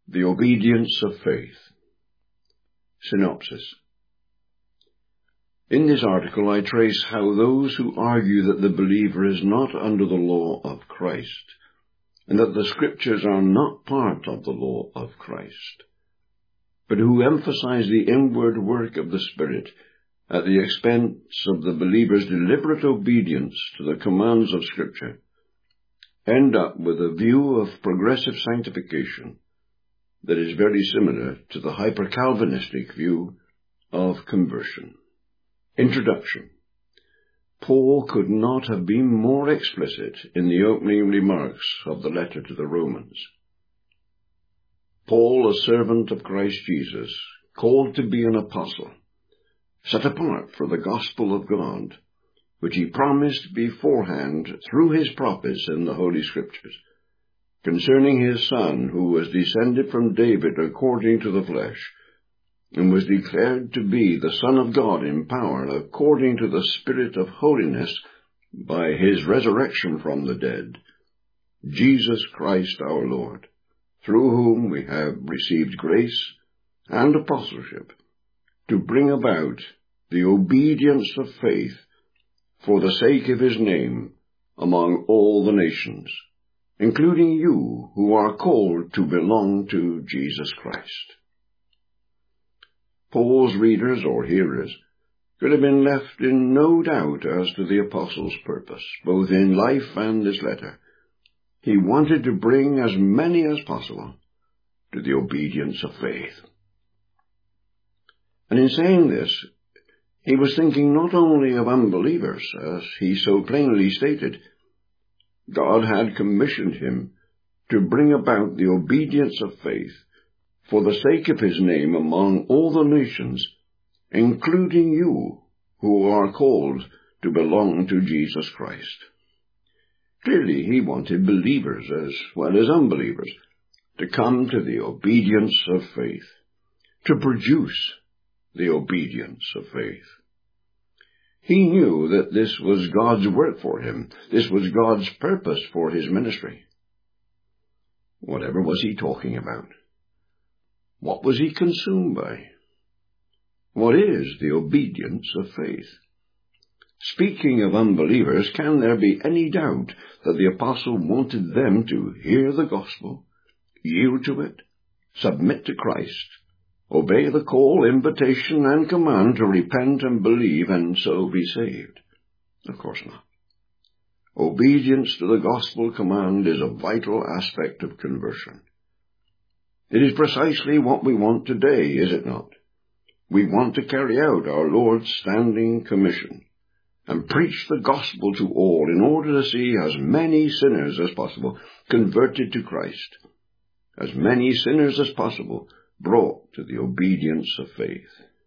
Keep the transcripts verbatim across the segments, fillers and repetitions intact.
The obedience of faith. Synopsis. In this article I trace how those who argue that the believer is not under the law of Christ, and that the Scriptures are not part of the law of Christ, but who emphasize the inward work of the Spirit at the expense of the believer's deliberate obedience to the commands of Scripture, end up with a view of progressive sanctification that is very similar to the hyper-Calvinistic view of conversion. Introduction. Paul could not have been more explicit in the opening remarks of the letter to the Romans. Paul, a servant of Christ Jesus, called to be an apostle, set apart for the gospel of God, which he promised beforehand through his prophets in the Holy Scriptures, concerning his Son, who was descended from David according to the flesh, and was declared to be the Son of God in power according to the Spirit of holiness by his resurrection from the dead, Jesus Christ our Lord, through whom we have received grace and apostleship to bring about the obedience of faith for the sake of his name among all the nations, including you who are called to belong to Jesus Christ. Paul's readers or hearers could have been left in no doubt as to the apostle's purpose, both in life and this letter. He wanted to bring as many as possible to the obedience of faith. And in saying this, he was thinking not only of unbelievers, as he so plainly stated. God had commissioned him to bring about the obedience of faith for the sake of his name among all the nations, including you who are called to belong to Jesus Christ. Clearly, he wanted believers as well as unbelievers to come to the obedience of faith, to produce the obedience of faith. He knew that this was God's work for him. This was God's purpose for his ministry. Whatever was he talking about? What was he consumed by? What is the obedience of faith? Speaking of unbelievers, can there be any doubt that the apostle wanted them to hear the gospel, yield to it, submit to Christ, obey the call, invitation, and command to repent and believe and so be saved? Of course not. Obedience to the gospel command is a vital aspect of conversion. It is precisely what we want today, is it not? We want to carry out our Lord's standing commission and preach the gospel to all in order to see as many sinners as possible converted to Christ, as many sinners as possible brought to the obedience of faith.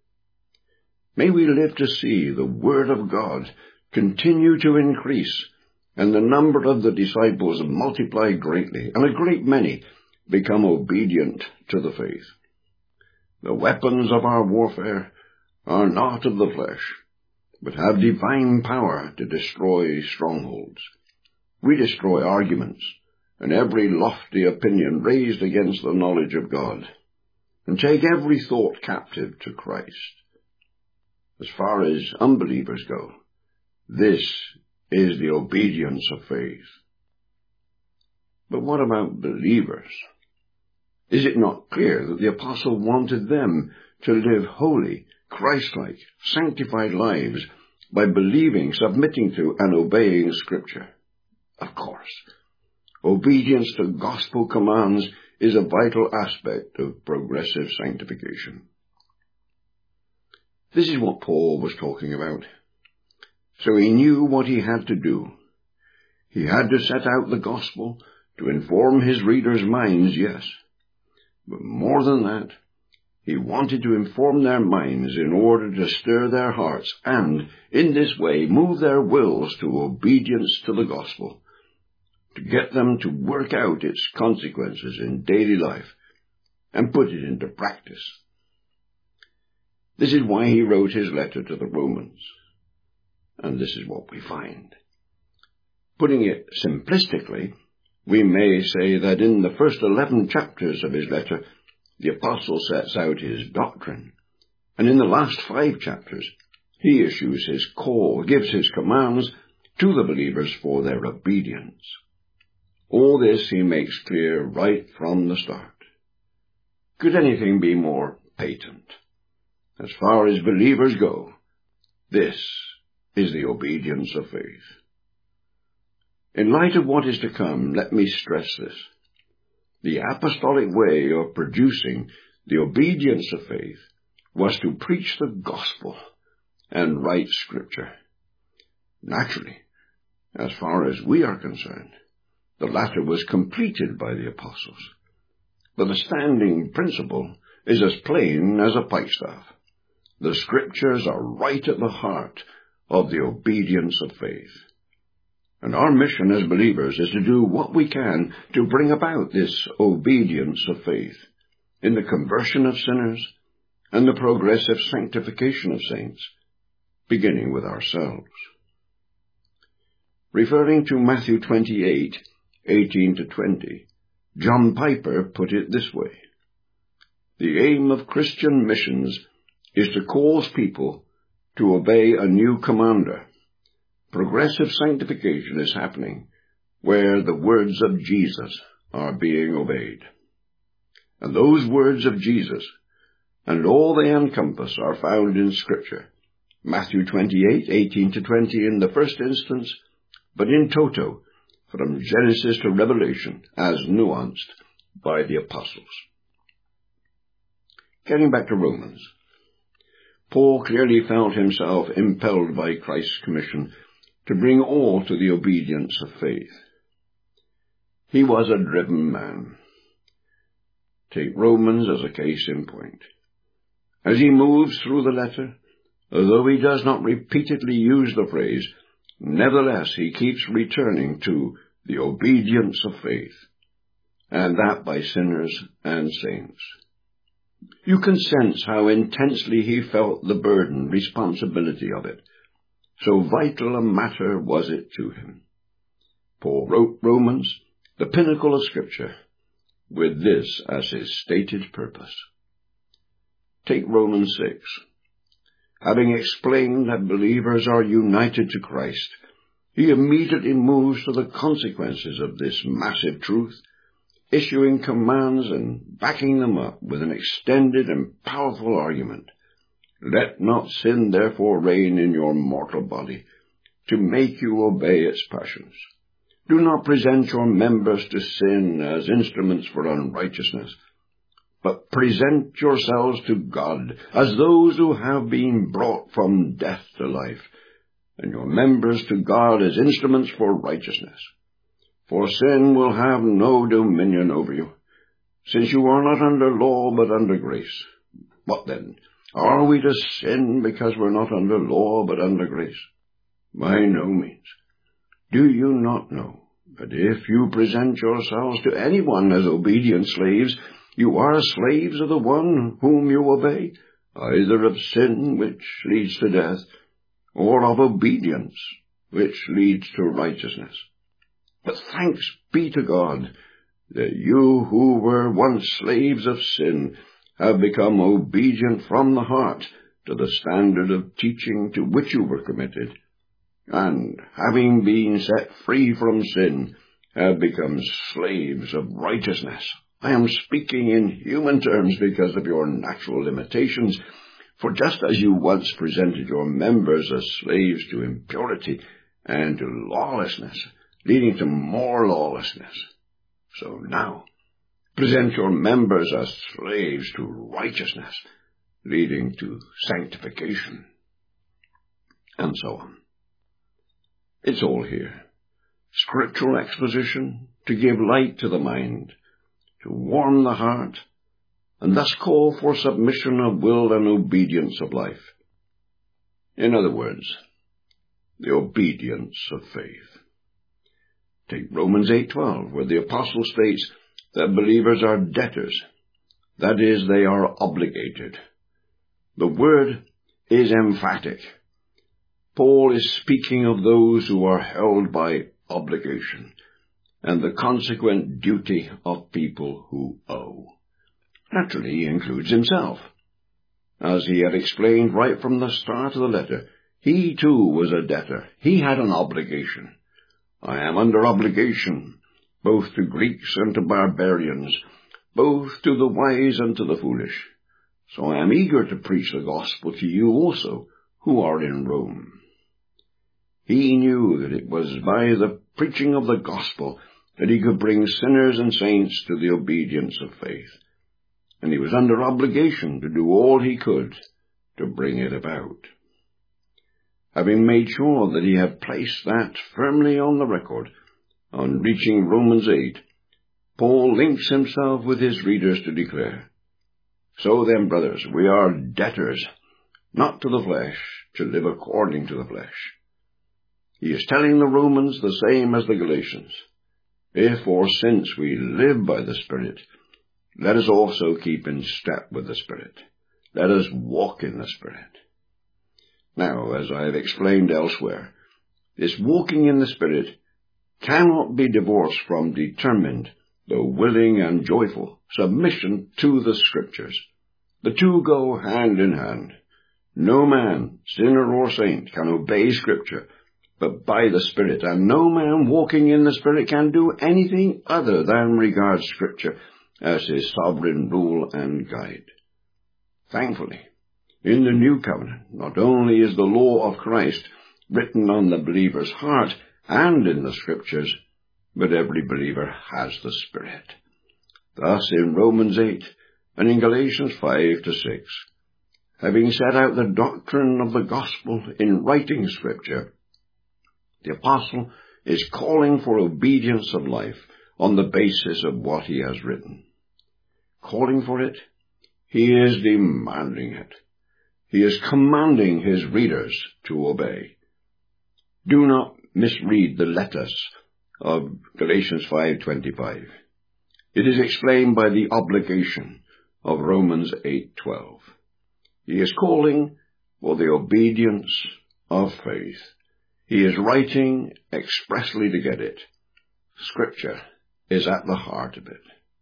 May we live to see the Word of God continue to increase, and the number of the disciples multiply greatly, and a great many become obedient to the faith. The weapons of our warfare are not of the flesh, but have divine power to destroy strongholds. We destroy arguments and every lofty opinion raised against the knowledge of God, and take every thought captive to Christ. As far as unbelievers go, this is the obedience of faith. But what about believers? Is it not clear that the apostle wanted them to live holy, Christ-like, sanctified lives by believing, submitting to, and obeying Scripture? Of course. Obedience to gospel commands is a vital aspect of progressive sanctification. This is what Paul was talking about. So he knew what he had to do. He had to set out the gospel to inform his readers' minds, yes. But more than that, he wanted to inform their minds in order to stir their hearts and, in this way, move their wills to obedience to the gospel, to get them to work out its consequences in daily life and put it into practice. This is why he wrote his letter to the Romans, and this is what we find. Putting it simplistically, We may say that in the first eleven chapters of his letter, the apostle sets out his doctrine, and in the last five chapters, he issues his call, gives his commands to the believers for their obedience. All this he makes clear right from the start. Could anything be more patent? As far as believers go, this is the obedience of faith. In light of what is to come, let me stress this. The apostolic way of producing the obedience of faith was to preach the gospel and write Scripture. Naturally, as far as we are concerned, the latter was completed by the apostles. But the standing principle is as plain as a pikestaff. The Scriptures are right at the heart of the obedience of faith. And our mission as believers is to do what we can to bring about this obedience of faith in the conversion of sinners and the progressive sanctification of saints, beginning with ourselves. Referring to Matthew twenty-eight, eighteen to twenty, John Piper put it this way: the aim of Christian missions is to cause people to obey a new commander. Progressive sanctification is happening where the words of Jesus are being obeyed. And those words of Jesus and all they encompass are found in Scripture. Matthew twenty-eight, eighteen to twenty in the first instance, but in toto, from Genesis to Revelation, as nuanced by the apostles. Getting back to Romans, Paul clearly felt himself impelled by Christ's commission to bring all to the obedience of faith. He was a driven man. Take Romans as a case in point. As he moves through the letter, although he does not repeatedly use the phrase, nevertheless he keeps returning to the obedience of faith, and that by sinners and saints. You can sense how intensely he felt the burden, responsibility of it. So vital a matter was it to him. Paul wrote Romans, the pinnacle of Scripture, with this as his stated purpose. Take Romans six. Having explained that believers are united to Christ, he immediately moves to the consequences of this massive truth, issuing commands and backing them up with an extended and powerful argument. Let not sin therefore reign in your mortal body, to make you obey its passions. Do not present your members to sin as instruments for unrighteousness, but present yourselves to God as those who have been brought from death to life, and your members to God as instruments for righteousness. For sin will have no dominion over you, since you are not under law but under grace. What then? Are we to sin because we're not under law but under grace? By no means. Do you not know that if you present yourselves to anyone as obedient slaves, you are slaves of the one whom you obey, either of sin, which leads to death, or of obedience, which leads to righteousness? But thanks be to God that you who were once slaves of sin have become obedient from the heart to the standard of teaching to which you were committed, and, having been set free from sin, have become slaves of righteousness. I am speaking in human terms because of your natural limitations, for just as you once presented your members as slaves to impurity and to lawlessness, leading to more lawlessness, so now present your members as slaves to righteousness, leading to sanctification, and so on. It's all here. Scriptural exposition to give light to the mind, to warm the heart, and thus call for submission of will and obedience of life. In other words, the obedience of faith. Take Romans eight twelve, where the apostle states that believers are debtors, that is, they are obligated. The word is emphatic. Paul is speaking of those who are held by obligation, and the consequent duty of people who owe. Naturally, he includes himself. As he had explained right from the start of the letter, he too was a debtor. He had an obligation. I am under obligation, both to Greeks and to barbarians, both to the wise and to the foolish. So I am eager to preach the gospel to you also, who are in Rome. He knew that it was by the preaching of the gospel that he could bring sinners and saints to the obedience of faith, and he was under obligation to do all he could to bring it about. Having made sure that he had placed that firmly on the record, on reaching Romans eight, Paul links himself with his readers to declare, "So then, brothers, we are debtors, not to the flesh, to live according to the flesh." He is telling the Romans the same as the Galatians. If, or since we live by the Spirit, let us also keep in step with the Spirit. Let us walk in the Spirit. Now, as I have explained elsewhere, this walking in the Spirit cannot be divorced from determined, though willing and joyful, submission to the Scriptures. The two go hand in hand. No man, sinner or saint, can obey Scripture but by the Spirit, and no man walking in the Spirit can do anything other than regard Scripture as his sovereign rule and guide. Thankfully, in the New Covenant, not only is the law of Christ written on the believer's heart and in the Scriptures, but every believer has the Spirit. Thus, in Romans eight and in Galatians five to six, having set out the doctrine of the gospel in writing Scripture, the apostle is calling for obedience of life on the basis of what he has written. Calling for it, he is demanding it. He is commanding his readers to obey. Do not misread the letters of Galatians five twenty-five. It is explained by the obligation of Romans eight twelve. He is calling for the obedience of faith. He is writing expressly to get it. Scripture is at the heart of it.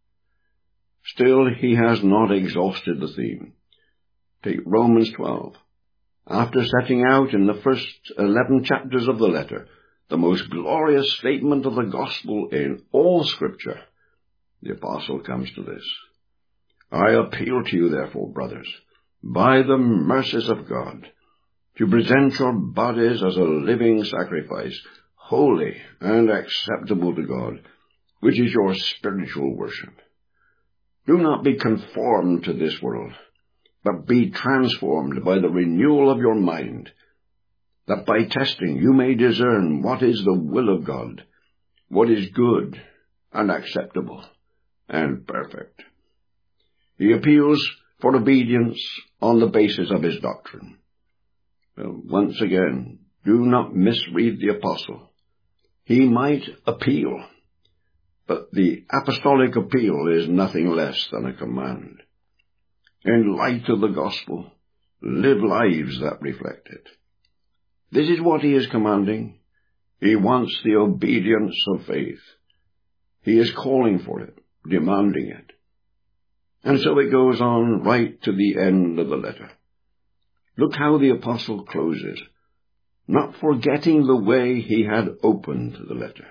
Still, he has not exhausted the theme. Take Romans twelve. After setting out in the first eleven chapters of the letter the most glorious statement of the gospel in all Scripture, the apostle comes to this. I appeal to you, therefore, brothers, by the mercies of God, to present your bodies as a living sacrifice, holy and acceptable to God, which is your spiritual worship. Do not be conformed to this world, but be transformed by the renewal of your mind, that by testing you may discern what is the will of God, what is good and acceptable and perfect. He appeals for obedience on the basis of his doctrine. Well, once again, do not misread the apostle. He might appeal, but the apostolic appeal is nothing less than a command. In light of the gospel, live lives that reflect it. This is what he is commanding. He wants the obedience of faith. He is calling for it, demanding it. And so it goes on right to the end of the letter. Look how the apostle closes, not forgetting the way he had opened the letter.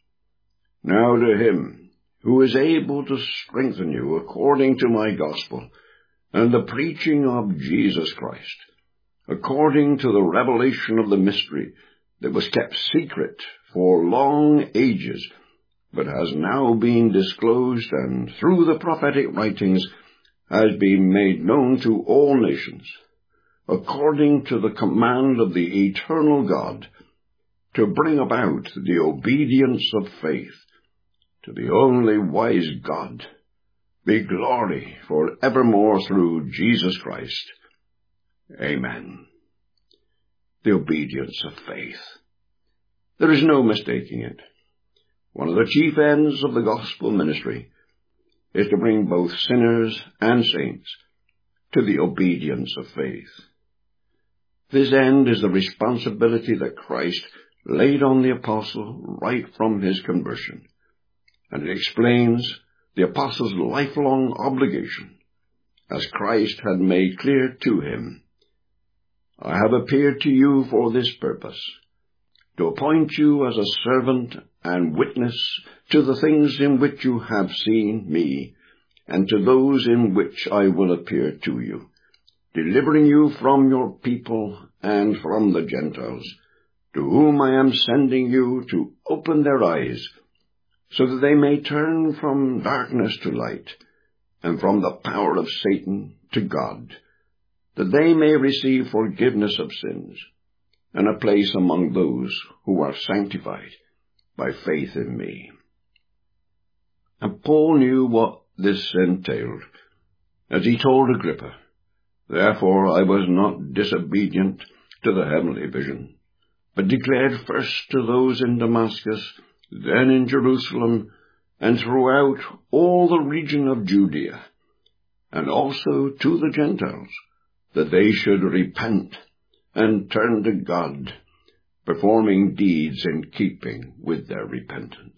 Now to him who is able to strengthen you according to my gospel and the preaching of Jesus Christ, according to the revelation of the mystery that was kept secret for long ages, but has now been disclosed and through the prophetic writings has been made known to all nations, according to the command of the eternal God, to bring about the obedience of faith to the only wise God, be glory for evermore through Jesus Christ. Amen. The obedience of faith. There is no mistaking it. One of the chief ends of the gospel ministry is to bring both sinners and saints to the obedience of faith. This end is the responsibility that Christ laid on the apostle right from his conversion. and it explains the apostle's lifelong obligation, as Christ had made clear to him. I have appeared to you for this purpose, to appoint you as a servant and witness to the things in which you have seen me, and to those in which I will appear to you, delivering you from your people and from the Gentiles, to whom I am sending you to open their eyes, so that they may turn from darkness to light, and from the power of Satan to God, that they may receive forgiveness of sins, and a place among those who are sanctified by faith in me. And Paul knew what this entailed, as he told Agrippa, Therefore I was not disobedient to the heavenly vision, but declared first to those in Damascus, then in Jerusalem, and throughout all the region of Judea, and also to the Gentiles, that they should repent and turn to God, performing deeds in keeping with their repentance.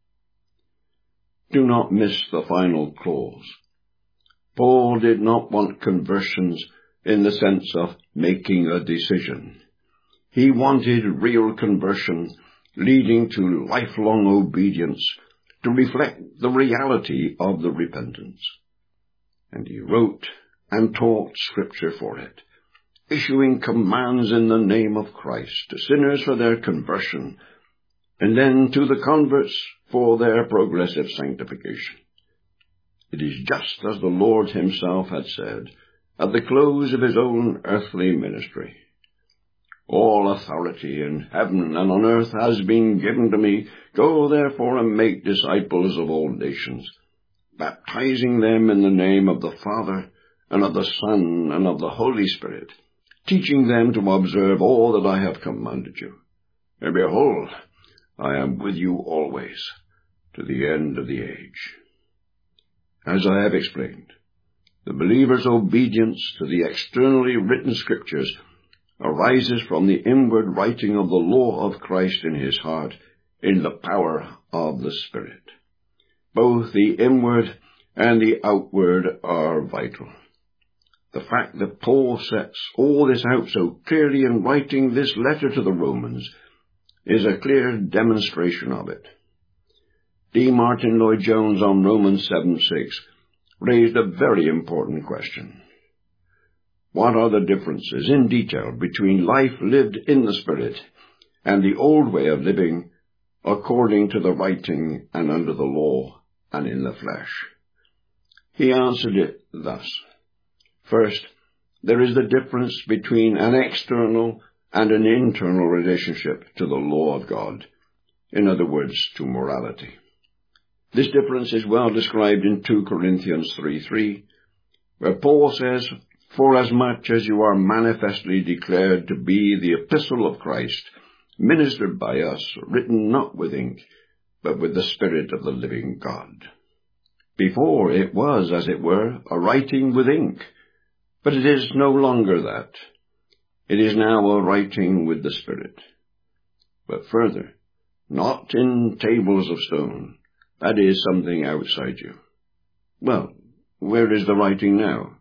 Do not miss the final clause. Paul did not want conversions in the sense of making a decision. He wanted real conversion leading to lifelong obedience to reflect the reality of the repentance. And he wrote and taught Scripture for it, issuing commands in the name of Christ to sinners for their conversion, and then to the converts for their progressive sanctification. It is just as the Lord himself had said at the close of his own earthly ministry. All authority in heaven and on earth has been given to me. Go therefore and make disciples of all nations, baptizing them in the name of the Father and of the Son and of the Holy Spirit, teaching them to observe all that I have commanded you. And behold, I am with you always, to the end of the age. As I have explained, the believer's obedience to the externally written Scriptures arises from the inward writing of the law of Christ in his heart in the power of the Spirit. Both the inward and the outward are vital. The fact that Paul sets all this out so clearly in writing this letter to the Romans is a clear demonstration of it. D. Martin Lloyd-Jones on Romans seven six raised a very important question. What are the differences in detail between life lived in the Spirit and the old way of living according to the writing and under the law and in the flesh? He answered it thus. First, there is the difference between an external and an internal relationship to the law of God, in other words, to morality. This difference is well described in two Corinthians three three, where Paul says, Forasmuch as you are manifestly declared to be the epistle of Christ, ministered by us, written not with ink, but with the Spirit of the living God. Before it was, as it were, a writing with ink, but it is no longer that. It is now a writing with the Spirit. But further, not in tables of stone, that is something outside you. Well, where is the writing now?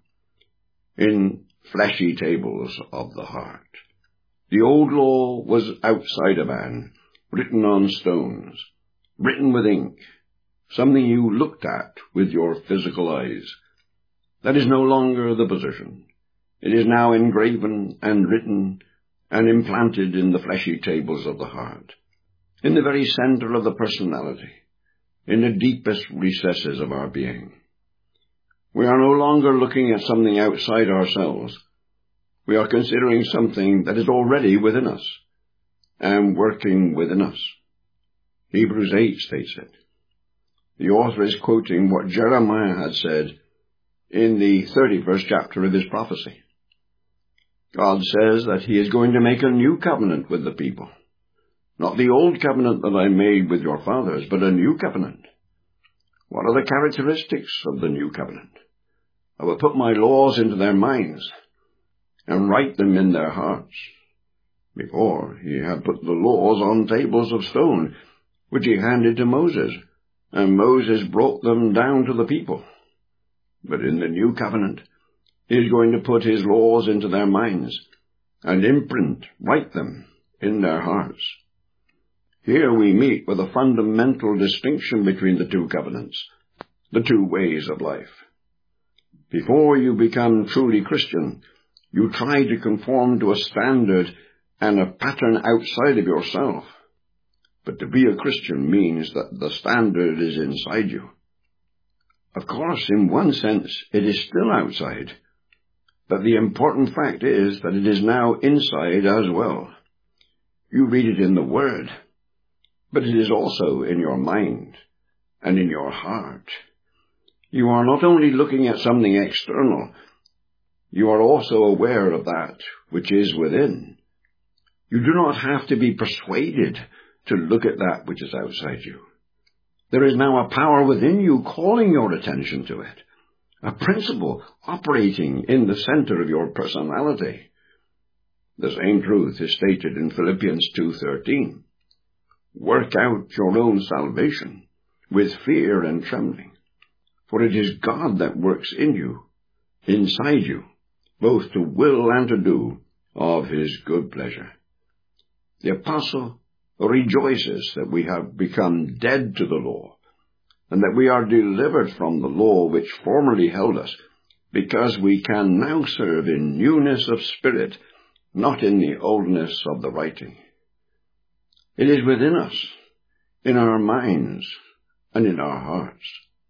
In fleshy tables of the heart. The old law was outside a man, written on stones, written with ink, something you looked at with your physical eyes. That is no longer the position. It is now engraven and written and implanted in the fleshy tables of the heart, in the very center of the personality, in the deepest recesses of our being. We are no longer looking at something outside ourselves. We are considering something that is already within us and working within us. Hebrews eight states it. The author is quoting what Jeremiah had said in the thirty-first chapter of his prophecy. God says that he is going to make a new covenant with the people. Not the old covenant that I made with your fathers, but a new covenant. What are the characteristics of the new covenant? I will put my laws into their minds and write them in their hearts. Before, he had put the laws on tables of stone, which he handed to Moses, and Moses brought them down to the people. But in the new covenant, he is going to put his laws into their minds and imprint, write them in their hearts. Here we meet with a fundamental distinction between the two covenants, the two ways of life. Before you become truly Christian, you try to conform to a standard and a pattern outside of yourself. But to be a Christian means that the standard is inside you. Of course, in one sense, it is still outside. But the important fact is that it is now inside as well. You read it in the Word, but it is also in your mind and in your heart. You are not only looking at something external, you are also aware of that which is within. You do not have to be persuaded to look at that which is outside you. There is now a power within you calling your attention to it, a principle operating in the center of your personality. The same truth is stated in Philippians two thirteen. Work out your own salvation with fear and trembling, for it is God that works in you, inside you, both to will and to do of his good pleasure. The apostle rejoices that we have become dead to the law, and that we are delivered from the law which formerly held us, because we can now serve in newness of spirit, not in the oldness of the writing. It is within us, in our minds, and in our hearts.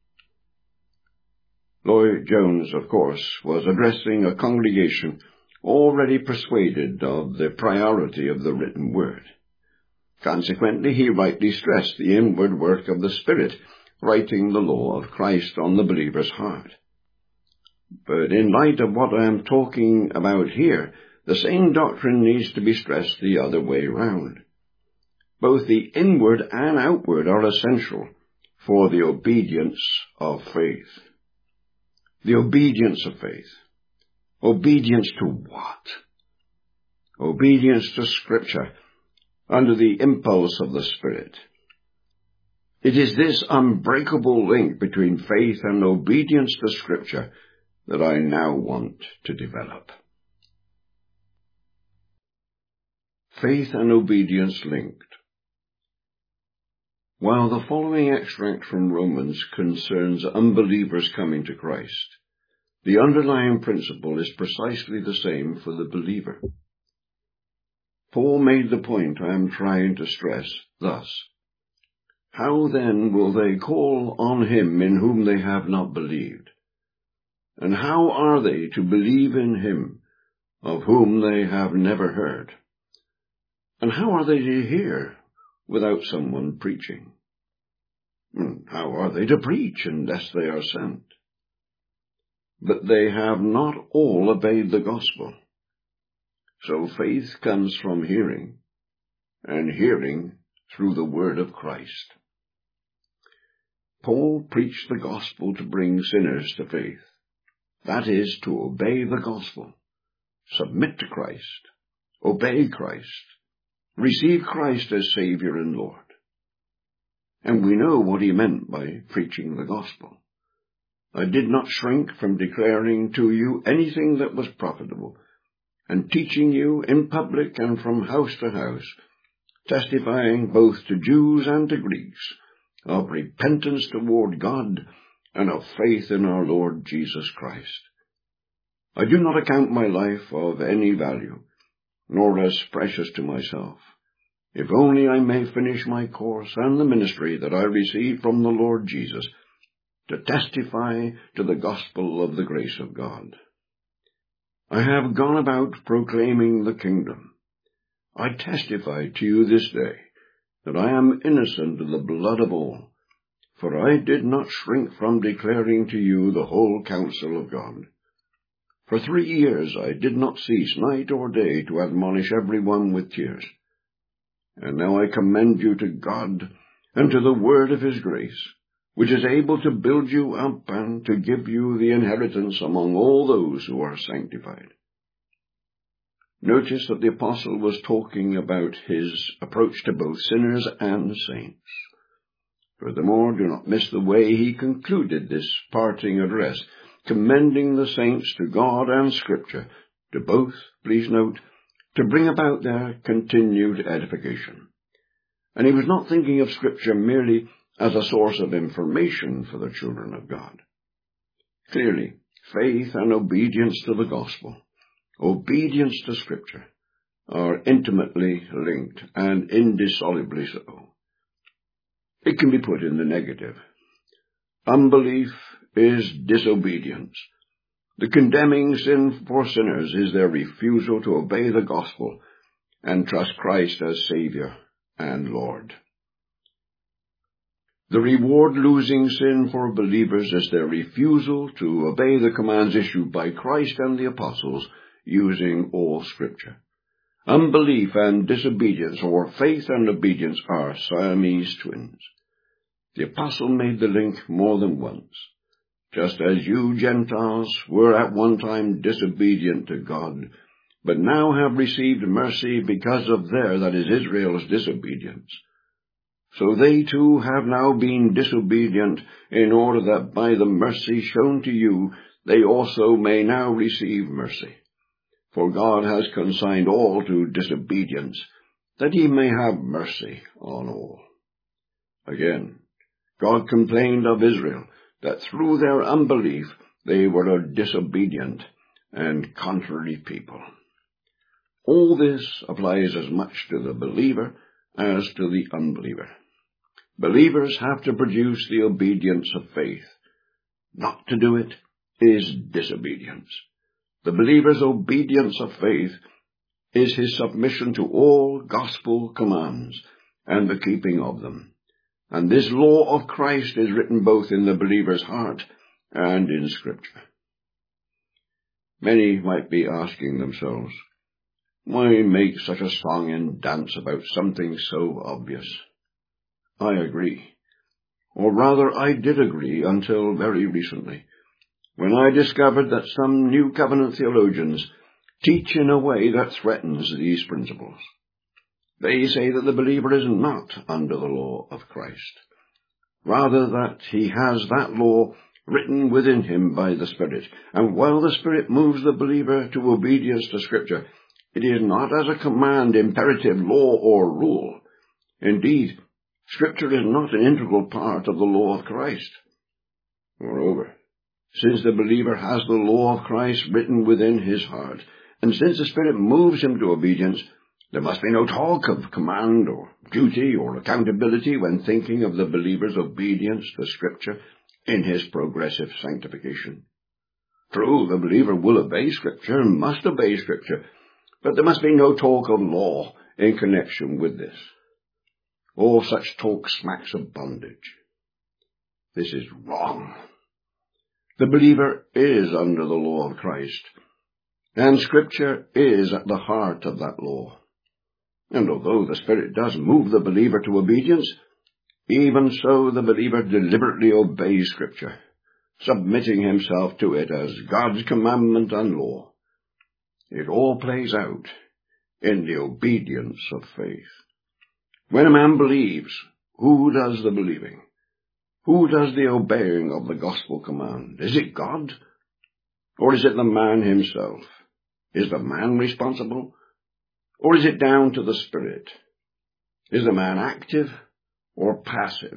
Lloyd-Jones, of course, was addressing a congregation already persuaded of the priority of the written word. Consequently, he rightly stressed the inward work of the Spirit, writing the law of Christ on the believer's heart. But in light of what I am talking about here, the same doctrine needs to be stressed the other way round. Both the inward and outward are essential for the obedience of faith. The obedience of faith. Obedience to what? Obedience to Scripture, under the impulse of the Spirit. It is this unbreakable link between faith and obedience to Scripture that I now want to develop. Faith and obedience linked. While the following extract from Romans concerns unbelievers coming to Christ, the underlying principle is precisely the same for the believer. Paul made the point I am trying to stress thus: how then will they call on him in whom they have not believed? And how are they to believe in him of whom they have never heard? And how are they to hear without someone preaching? And how are they to preach unless they are sent? But they have not all obeyed the gospel. So faith comes from hearing, and hearing through the word of Christ. Paul preached the gospel to bring sinners to faith. That is, to obey the gospel, submit to Christ, obey Christ, receive Christ as Savior and Lord. And we know what he meant by preaching the gospel. I did not shrink from declaring to you anything that was profitable, and teaching you in public and from house to house, testifying both to Jews and to Greeks of repentance toward God and of faith in our Lord Jesus Christ. I do not account my life of any value, nor as precious to myself, if only I may finish my course and the ministry that I received from the Lord Jesus, to testify to the gospel of the grace of God. I have gone about proclaiming the kingdom. I testify to you this day that I am innocent of the blood of all, for I did not shrink from declaring to you the whole counsel of God. For three years I did not cease night or day to admonish every one with tears. And now I commend you to God and to the word of his grace, which is able to build you up and to give you the inheritance among all those who are sanctified. Notice that the apostle was talking about his approach to both sinners and saints. Furthermore, do not miss the way he concluded this parting address, commending the saints to God and Scripture, to both, please note, to bring about their continued edification. And he was not thinking of Scripture merely as a source of information for the children of God. Clearly, faith and obedience to the gospel, obedience to Scripture, are intimately linked and indissolubly so. It can be put in the negative. Unbelief is disobedience. The condemning sin for sinners is their refusal to obey the gospel and trust Christ as Savior and Lord. The reward-losing sin for believers is their refusal to obey the commands issued by Christ and the apostles using all Scripture. Unbelief and disobedience, or faith and obedience, are Siamese twins. The apostle made the link more than once. Just as you Gentiles were at one time disobedient to God, but now have received mercy because of their, that is Israel's, disobedience, so they too have now been disobedient, in order that by the mercy shown to you they also may now receive mercy. For God has consigned all to disobedience, that he may have mercy on all. Again, God complained of Israel, that through their unbelief they were a disobedient and contrary people. All this applies as much to the believer as to the unbeliever. Believers have to produce the obedience of faith. Not to do it is disobedience. The believer's obedience of faith is his submission to all gospel commands and the keeping of them. And this law of Christ is written both in the believer's heart and in Scripture. Many might be asking themselves, why make such a song and dance about something so obvious? I agree. Or rather, I did agree until very recently, when I discovered that some New Covenant theologians teach in a way that threatens these principles. They say that the believer is not under the law of Christ, rather that he has that law written within him by the Spirit, and while the Spirit moves the believer to obedience to Scripture, it is not as a command, imperative, law, or rule. Indeed, Scripture is not an integral part of the law of Christ. Moreover, since the believer has the law of Christ written within his heart, and since the Spirit moves him to obedience, there must be no talk of command or duty or accountability when thinking of the believer's obedience to Scripture in his progressive sanctification. True, the believer will obey Scripture and must obey Scripture, but there must be no talk of law in connection with this. All such talk smacks of bondage. This is wrong. The believer is under the law of Christ, and Scripture is at the heart of that law. And although the Spirit does move the believer to obedience, even so the believer deliberately obeys Scripture, submitting himself to it as God's commandment and law. It all plays out in the obedience of faith. When a man believes, who does the believing? Who does the obeying of the gospel command? Is it God? Or is it the man himself? Is the man responsible? Or is it down to the Spirit? Is the man active or passive?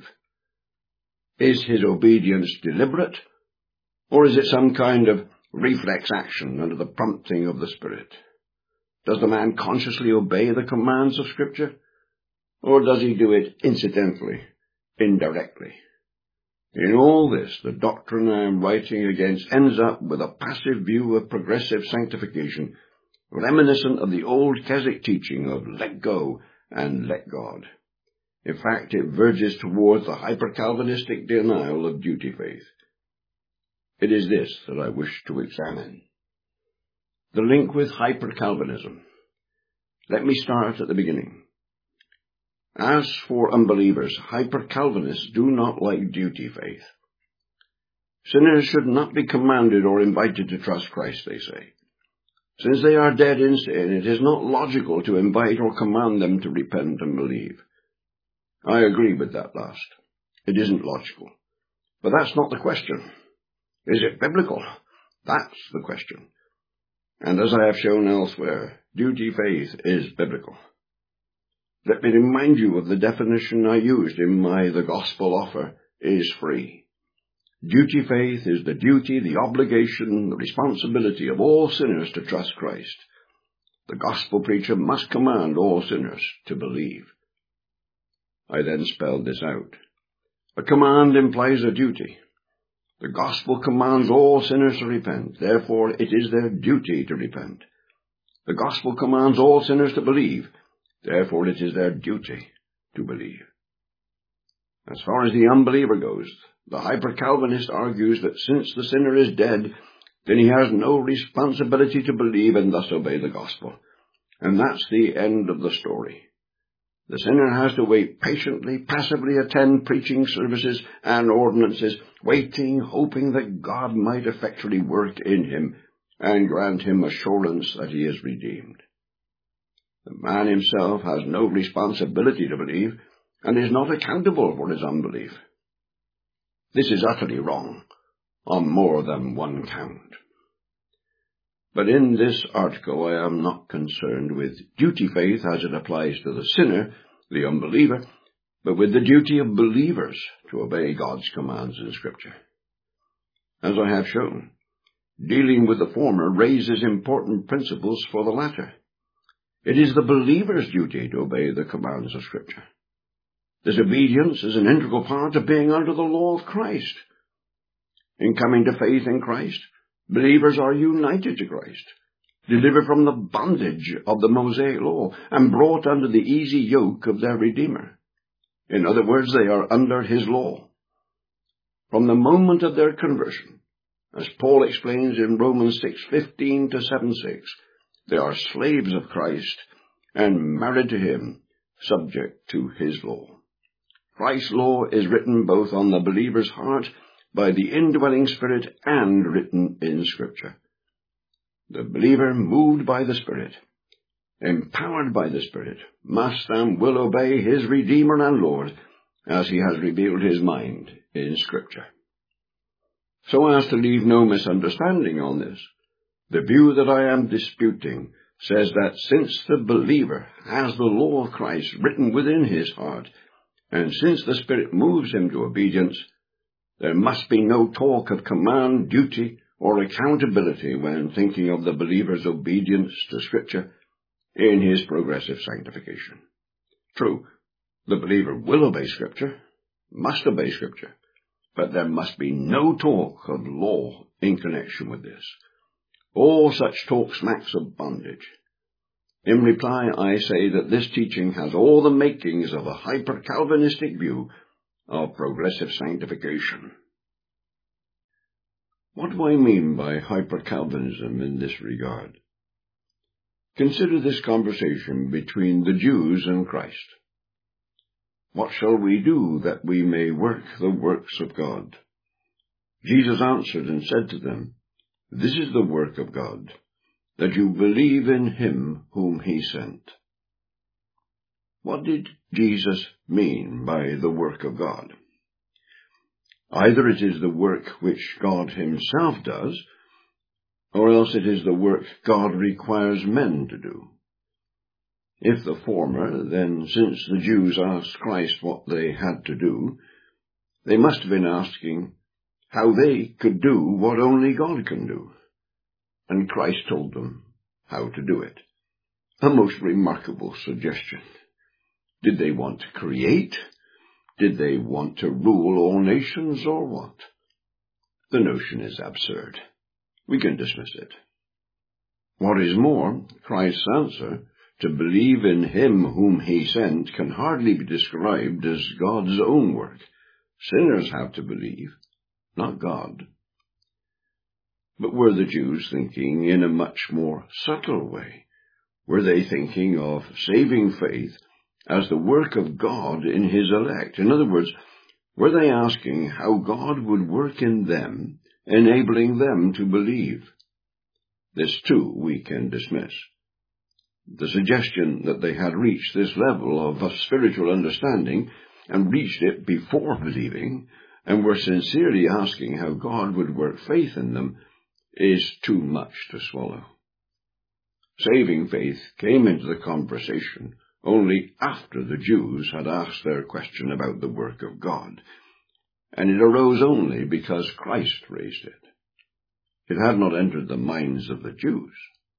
Is his obedience deliberate? Or is it some kind of reflex action under the prompting of the Spirit? Does the man consciously obey the commands of Scripture? Or does he do it incidentally, indirectly? In all this, the doctrine I am writing against ends up with a passive view of progressive sanctification, reminiscent of the old Keswick teaching of let go and let God. In fact, it verges towards the hyper-Calvinistic denial of duty faith. It is this that I wish to examine. The link with hyper-Calvinism. Let me start at the beginning. As for unbelievers, hyper-Calvinists do not like duty faith. Sinners should not be commanded or invited to trust Christ, they say. Since they are dead in sin, it is not logical to invite or command them to repent and believe. I agree with that last. It isn't logical. But that's not the question. Is it biblical? That's the question. And as I have shown elsewhere, duty faith is biblical. Let me remind you of the definition I used in my The Gospel Offer is Free. Duty faith is the duty, the obligation, the responsibility of all sinners to trust Christ. The gospel preacher must command all sinners to believe. I then spelled this out. A command implies a duty. The gospel commands all sinners to repent. Therefore, it is their duty to repent. The gospel commands all sinners to believe. Therefore, it is their duty to believe. As far as the unbeliever goes, the hyper-Calvinist argues that since the sinner is dead, then he has no responsibility to believe and thus obey the gospel. And that's the end of the story. The sinner has to wait patiently, passively attend preaching services and ordinances, waiting, hoping that God might effectually work in him and grant him assurance that he is redeemed. The man himself has no responsibility to believe and is not accountable for his unbelief. This is utterly wrong on more than one count. But in this article I am not concerned with duty faith as it applies to the sinner, the unbeliever, but with the duty of believers to obey God's commands in Scripture. As I have shown, dealing with the former raises important principles for the latter. It is the believer's duty to obey the commands of Scripture. This obedience is an integral part of being under the law of Christ. In coming to faith in Christ, believers are united to Christ, delivered from the bondage of the Mosaic law, and brought under the easy yoke of their Redeemer. In other words, they are under his law. From the moment of their conversion, as Paul explains in Romans six fifteen to seven six, they are slaves of Christ and married to him, subject to his law. Christ's law is written both on the believer's heart by the indwelling Spirit and written in Scripture. The believer, moved by the Spirit, empowered by the Spirit, must and will obey his Redeemer and Lord as he has revealed his mind in Scripture. So as to leave no misunderstanding on this, the view that I am disputing says that since the believer has the law of Christ written within his heart, and since the Spirit moves him to obedience, there must be no talk of command, duty, or accountability when thinking of the believer's obedience to Scripture in his progressive sanctification. True, the believer will obey Scripture, must obey Scripture, but there must be no talk of law in connection with this. All such talk smacks of bondage. In reply, I say that this teaching has all the makings of a hyper-Calvinistic view of progressive sanctification. What do I mean by hyper-Calvinism in this regard? Consider this conversation between the Jews and Christ. What shall we do that we may work the works of God? Jesus answered and said to them, This is the work of God, that you believe in him whom he sent. What did Jesus mean by the work of God? Either it is the work which God himself does, or else it is the work God requires men to do. If the former, then since the Jews asked Christ what they had to do, they must have been asking how they could do what only God can do. And Christ told them how to do it. A most remarkable suggestion. Did they want to create? Did they want to rule all nations, or what? The notion is absurd. We can dismiss it. What is more, Christ's answer, to believe in him whom he sent, can hardly be described as God's own work. Sinners have to believe, not God. But were the Jews thinking in a much more subtle way? Were they thinking of saving faith as the work of God in his elect? In other words, were they asking how God would work in them, enabling them to believe? This, too, we can dismiss. The suggestion that they had reached this level of spiritual understanding and reached it before believing, and were sincerely asking how God would work faith in them, is too much to swallow. Saving faith came into the conversation only after the Jews had asked their question about the work of God, and it arose only because Christ raised it. It had not entered the minds of the Jews.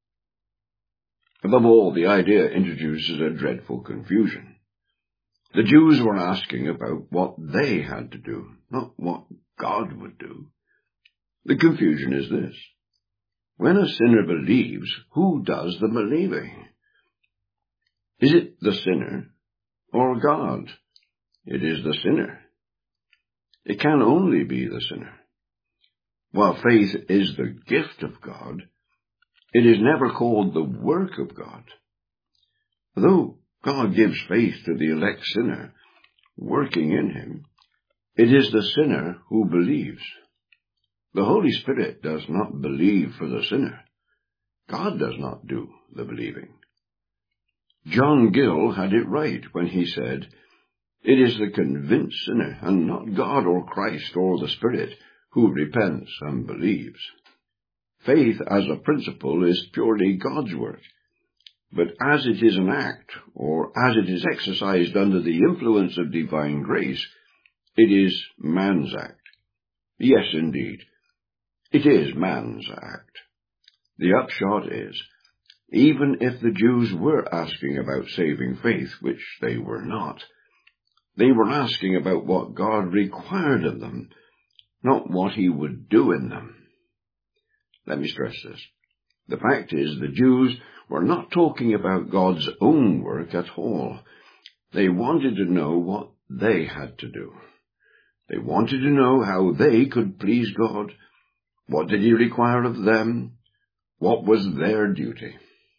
Above all, the idea introduces a dreadful confusion. The Jews were asking about what they had to do, not what God would do. The confusion is this: when a sinner believes, who does the believing? Is it the sinner or God? It is the sinner. It can only be the sinner. While faith is the gift of God, it is never called the work of God. Though God gives faith to the elect sinner, working in him, it is the sinner who believes. The Holy Spirit does not believe for the sinner. God does not do the believing. John Gill had it right when he said, "It is the convinced sinner, and not God or Christ or the Spirit, who repents and believes." Faith as a principle is purely God's work, but as it is an act, or as it is exercised under the influence of divine grace, it is man's act. Yes, indeed, it is man's act. The upshot is, even if the Jews were asking about saving faith, which they were not, they were asking about what God required of them, not what he would do in them. Let me stress this. The fact is, the Jews were not talking about God's own work at all. They wanted to know what they had to do. They wanted to know how they could please God. What did he require of them? What was their duty?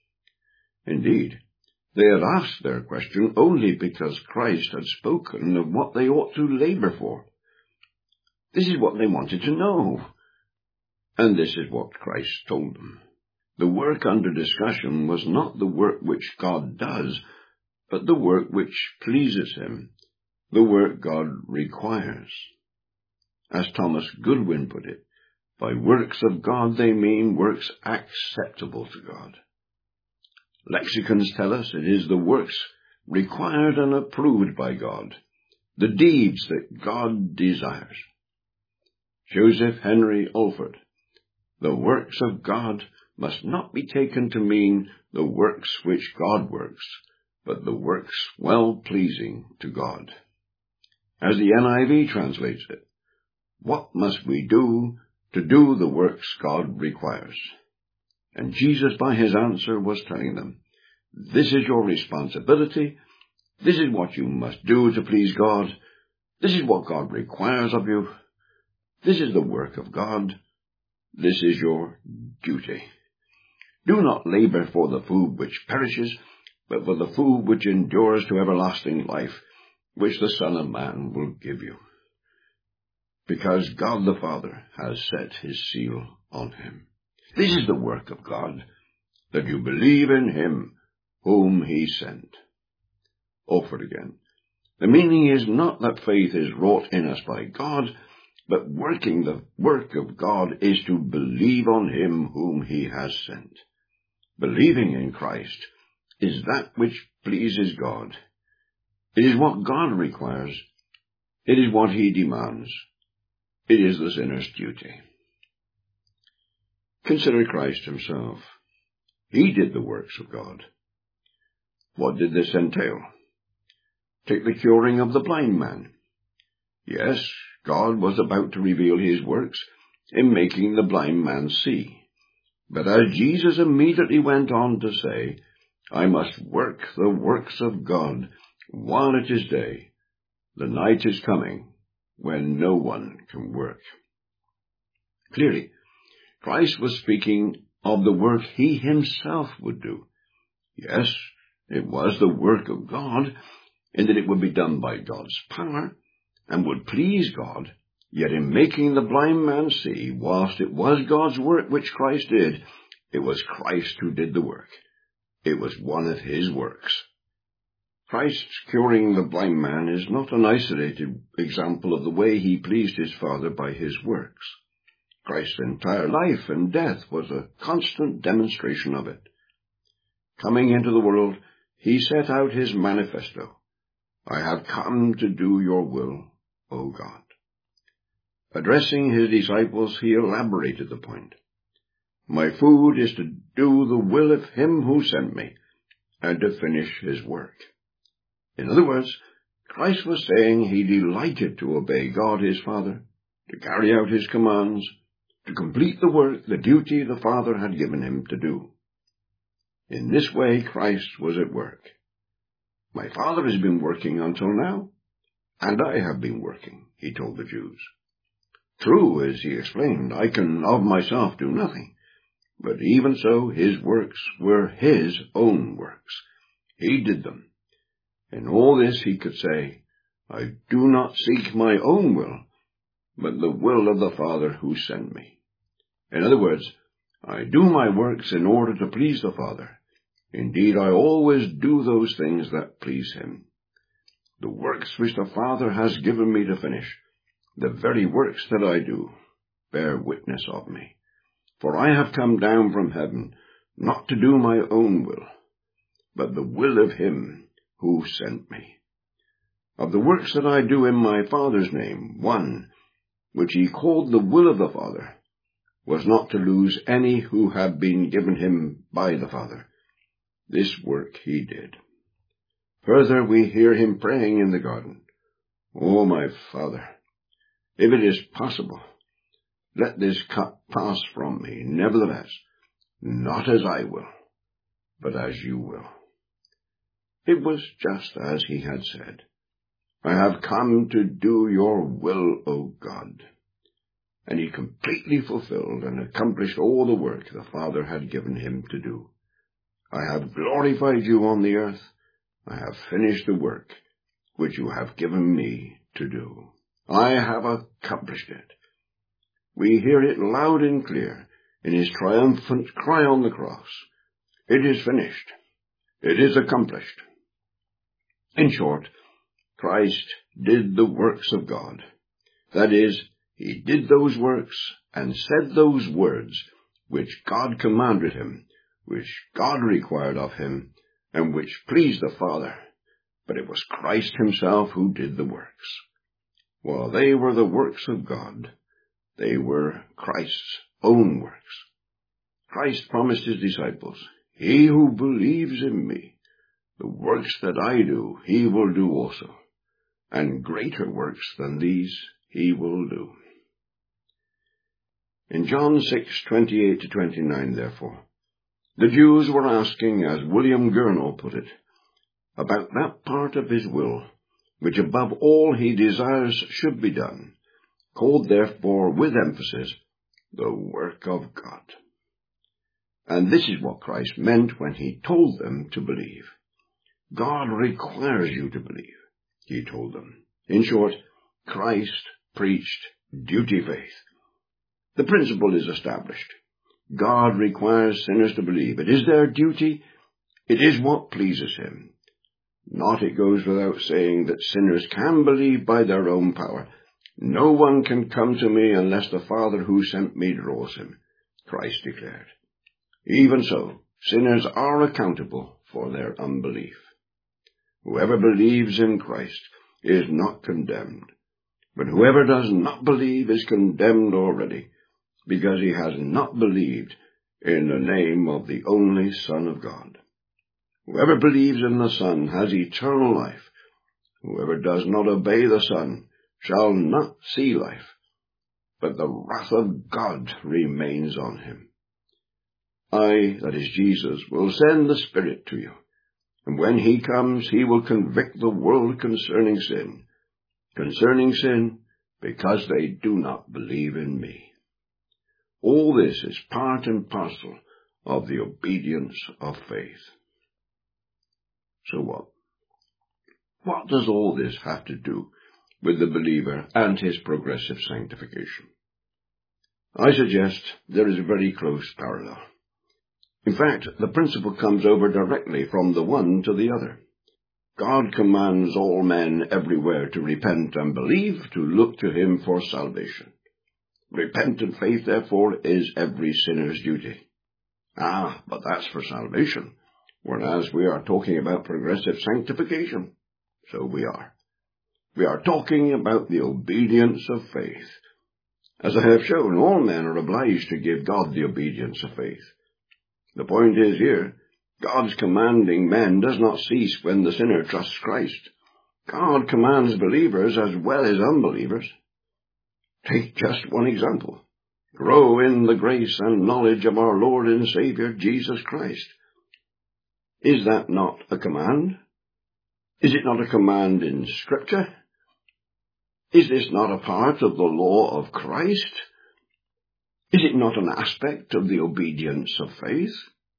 Indeed, they had asked their question only because Christ had spoken of what they ought to labor for. This is what they wanted to know. And this is what Christ told them. The work under discussion was not the work which God does, but the work which pleases him, the work God requires. As Thomas Goodwin put it, by works of God they mean works acceptable to God. Lexicons tell us it is the works required and approved by God, the deeds that God desires. Joseph Henry Alford: the works of God must not be taken to mean the works which God works, but the works well-pleasing to God. As the N I V translates it, what must we do to do the works God requires? And Jesus, by his answer, was telling them, this is your responsibility, this is what you must do to please God, this is what God requires of you, this is the work of God, this is your duty. Do not labor for the food which perishes, but for the food which endures to everlasting life, which the Son of Man will give you. Because God the Father has set his seal on him. This is the work of God, that you believe in him whom he sent. Alford again. The meaning is not that faith is wrought in us by God, but working the work of God is to believe on him whom he has sent. Believing in Christ is that which pleases God. It is what God requires. It is what he demands. It is the sinner's duty. Consider Christ himself. He did the works of God. What did this entail? Take the curing of the blind man. Yes, God was about to reveal his works in making the blind man see. But as Jesus immediately went on to say, I must work the works of God while it is day. The night is coming when no one can work. Clearly, Christ was speaking of the work he himself would do. Yes, it was the work of God, in that it would be done by God's power, and would please God, yet in making the blind man see, whilst it was God's work which Christ did, it was Christ who did the work. It was one of his works. Christ's curing the blind man is not an isolated example of the way he pleased his Father by his works. Christ's entire life and death was a constant demonstration of it. Coming into the world, he set out his manifesto. I have come to do your will, O God. Addressing his disciples, he elaborated the point. My food is to do the will of him who sent me, and to finish his work. In other words, Christ was saying he delighted to obey God his Father, to carry out his commands, to complete the work, the duty the Father had given him to do. In this way, Christ was at work. My Father has been working until now, and I have been working, he told the Jews. True, as he explained, I can of myself do nothing, but even so his works were his own works. He did them. In all this he could say, I do not seek my own will, but the will of the Father who sent me. In other words, I do my works in order to please the Father. Indeed, I always do those things that please him. The works which the Father has given me to finish, the very works that I do, bear witness of me. For I have come down from heaven, not to do my own will, but the will of him who sent me. Of the works that I do in my Father's name, one, which he called the will of the Father, was not to lose any who had been given him by the Father. This work he did. Further, we hear him praying in the garden, O my Father, if it is possible, let this cup pass from me. Nevertheless, not as I will, but as you will. It was just as he had said, I have come to do your will, O God. And he completely fulfilled and accomplished all the work the Father had given him to do. I have glorified you on the earth. I have finished the work which you have given me to do. I have accomplished it. We hear it loud and clear in his triumphant cry on the cross. It is finished. It is accomplished. In short, Christ did the works of God. That is, he did those works and said those words which God commanded him, which God required of him, and which pleased the Father. But it was Christ himself who did the works. While they were the works of God, they were Christ's own works. Christ promised his disciples, he who believes in me, the works that I do, he will do also, and greater works than these he will do. In John six, twenty-eight to twenty-nine, therefore, the Jews were asking, as William Gurnall put it, about that part of his will, which above all he desires should be done, called therefore with emphasis, the work of God. And this is what Christ meant when he told them to believe. God requires you to believe, he told them. In short, Christ preached duty faith. The principle is established. God requires sinners to believe. It is their duty. It is what pleases him. Not, it goes without saying, that sinners can believe by their own power. No one can come to me unless the Father who sent me draws him, Christ declared. Even so, sinners are accountable for their unbelief. Whoever believes in Christ is not condemned, but whoever does not believe is condemned already, because he has not believed in the name of the only Son of God. Whoever believes in the Son has eternal life. Whoever does not obey the Son shall not see life, but the wrath of God remains on him. I, that is Jesus, will send the Spirit to you, and when he comes, he will convict the world concerning sin, concerning sin, because they do not believe in me. All this is part and parcel of the obedience of faith. So what? What does all this have to do with the believer and his progressive sanctification? I suggest there is a very close parallel. In fact, the principle comes over directly from the one to the other. God commands all men everywhere to repent and believe, to look to him for salvation. Repentant faith, therefore, is every sinner's duty. Ah, but that's for salvation, whereas we are talking about progressive sanctification. So we are. We are talking about the obedience of faith. As I have shown, all men are obliged to give God the obedience of faith. The point is here, God's commanding men does not cease when the sinner trusts Christ. God commands believers as well as unbelievers. Take just one example. Grow in the grace and knowledge of our Lord and Savior, Jesus Christ. Is that not a command? Is it not a command in Scripture? Is this not a part of the law of Christ? Is it not an aspect of the obedience of faith?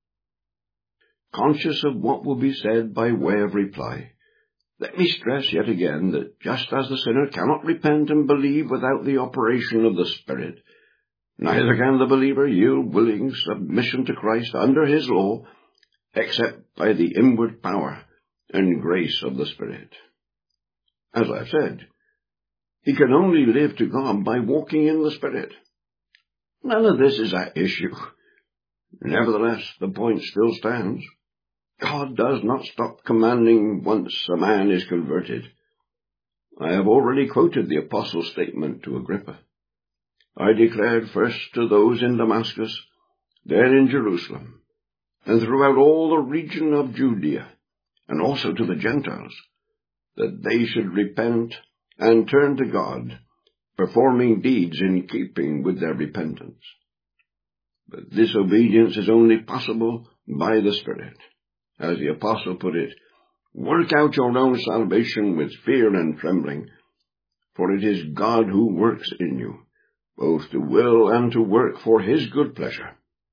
Conscious of what will be said by way of reply, let me stress yet again that just as the sinner cannot repent and believe without the operation of the Spirit, neither can the believer yield willing submission to Christ under his law, except by the inward power and grace of the Spirit. As I've said, he can only live to God by walking in the Spirit. None of this is at issue. Nevertheless, the point still stands. God does not stop commanding once a man is converted. I have already quoted the apostle's statement to Agrippa. I declared first to those in Damascus, then in Jerusalem, and throughout all the region of Judea, and also to the Gentiles, that they should repent and turn to God, performing deeds in keeping with their repentance. But this obedience is only possible by the Spirit. As the apostle put it, work out your own salvation with fear and trembling, for it is God who works in you, both to will and to work for his good pleasure.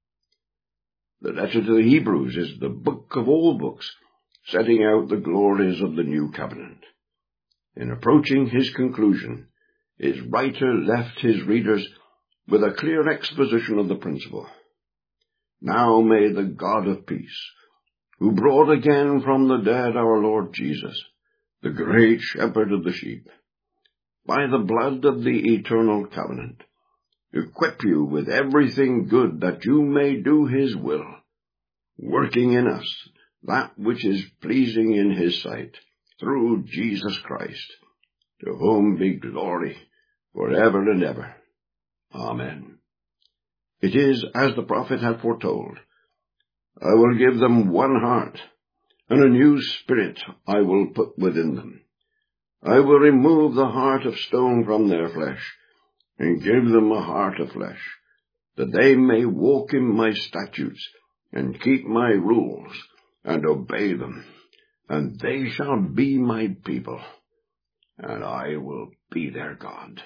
The letter to the Hebrews is the book of all books, setting out the glories of the new covenant. In approaching his conclusion, his writer left his readers with a clear exposition of the principle. Now may the God of peace, who brought again from the dead our Lord Jesus, the great shepherd of the sheep, by the blood of the eternal covenant, equip you with everything good that you may do his will, working in us that which is pleasing in his sight, through Jesus Christ, to whom be glory forever and ever. Amen. It is as the prophet had foretold. I will give them one heart, and a new spirit I will put within them. I will remove the heart of stone from their flesh, and give them a heart of flesh, that they may walk in my statutes, and keep my rules, and obey them. And they shall be my people, and I will be their God.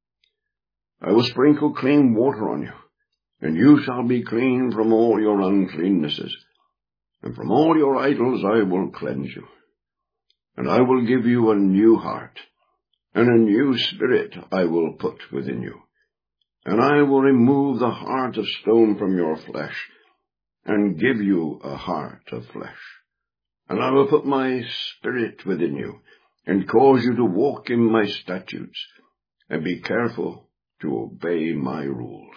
I will sprinkle clean water on you, and you shall be clean from all your uncleannesses, and from all your idols I will cleanse you. And I will give you a new heart, and a new spirit I will put within you. And I will remove the heart of stone from your flesh, and give you a heart of flesh. And I will put my spirit within you, and cause you to walk in my statutes, and be careful to obey my rules.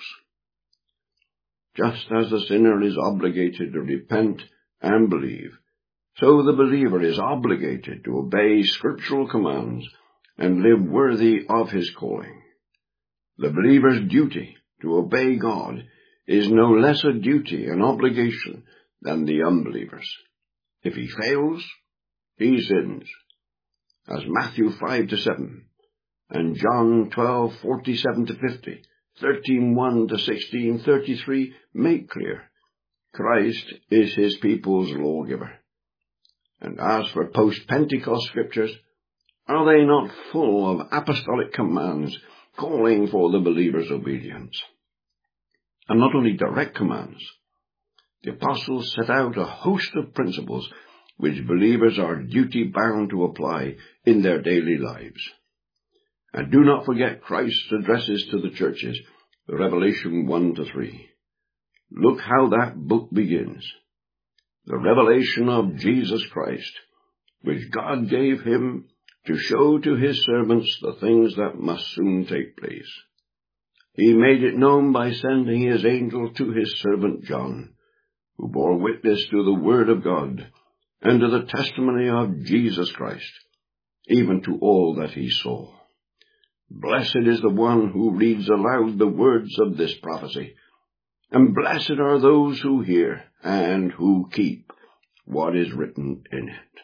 Just as the sinner is obligated to repent and believe, so the believer is obligated to obey scriptural commands and live worthy of his calling. The believer's duty to obey God is no less a duty and obligation than the unbeliever's. If he fails, he sins, as Matthew five to seven, and John twelve forty-seven to fifty, thirteen one to sixteen thirty-three make clear. Christ is his people's lawgiver. And as for post-Pentecost scriptures, are they not full of apostolic commands calling for the believer's obedience? And not only direct commands. The apostles set out a host of principles which believers are duty-bound to apply in their daily lives. And do not forget Christ's addresses to the churches, Revelation one to three. Look how that book begins. The revelation of Jesus Christ, which God gave him to show to his servants the things that must soon take place. He made it known by sending his angel to his servant John, who bore witness to the word of God and to the testimony of Jesus Christ, even to all that he saw. Blessed is the one who reads aloud the words of this prophecy, and blessed are those who hear and who keep what is written in it.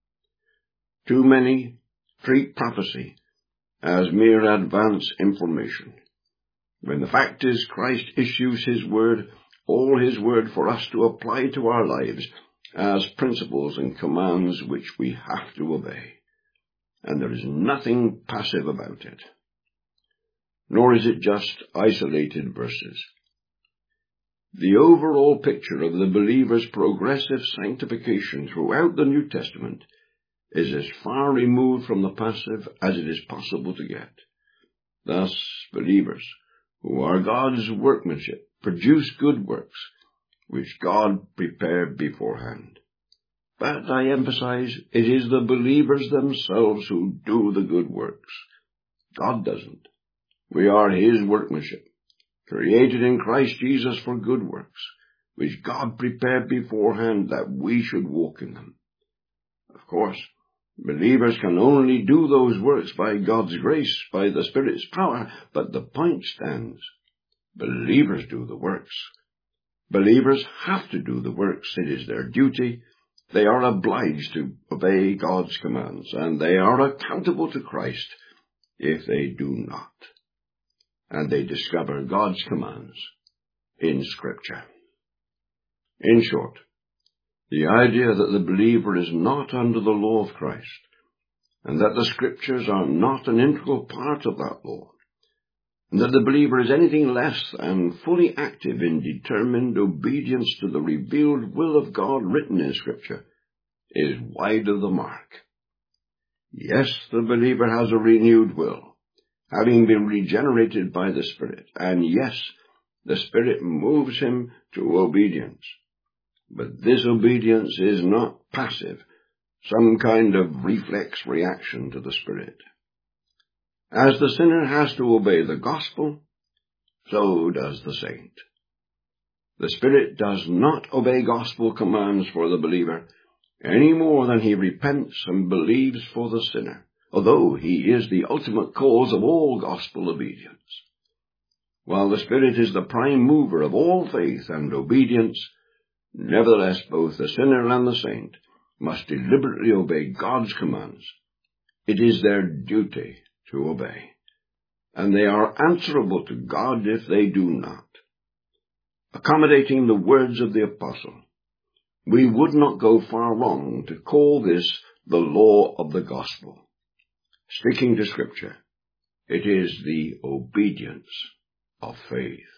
Too many treat prophecy as mere advance information, when the fact is Christ issues his word, all his word for us to apply to our lives as principles and commands which we have to obey. And there is nothing passive about it. Nor is it just isolated verses. The overall picture of the believer's progressive sanctification throughout the New Testament is as far removed from the passive as it is possible to get. Thus, believers, who are God's workmanship, produce good works, which God prepared beforehand. But I emphasize, it is the believers themselves who do the good works. God doesn't. We are his workmanship, created in Christ Jesus for good works, which God prepared beforehand that we should walk in them. Of course, believers can only do those works by God's grace, by the Spirit's power, but the point stands. Believers do the works. Believers have to do the works. It is their duty. They are obliged to obey God's commands, and they are accountable to Christ if they do not. And they discover God's commands in Scripture. In short, the idea that the believer is not under the law of Christ, and that the Scriptures are not an integral part of that law, and that the believer is anything less than fully active in determined obedience to the revealed will of God written in Scripture, is wide of the mark. Yes, the believer has a renewed will, having been regenerated by the Spirit, and yes, the Spirit moves him to obedience. But this obedience is not passive, some kind of reflex reaction to the Spirit. As the sinner has to obey the gospel, so does the saint. The Spirit does not obey gospel commands for the believer any more than he repents and believes for the sinner, although he is the ultimate cause of all gospel obedience. While the Spirit is the prime mover of all faith and obedience, nevertheless both the sinner and the saint must deliberately obey God's commands. It is their duty to obey, and they are answerable to God if they do not. Accommodating the words of the apostle, we would not go far wrong to call this the law of the gospel. Sticking to Scripture, it is the obedience of faith.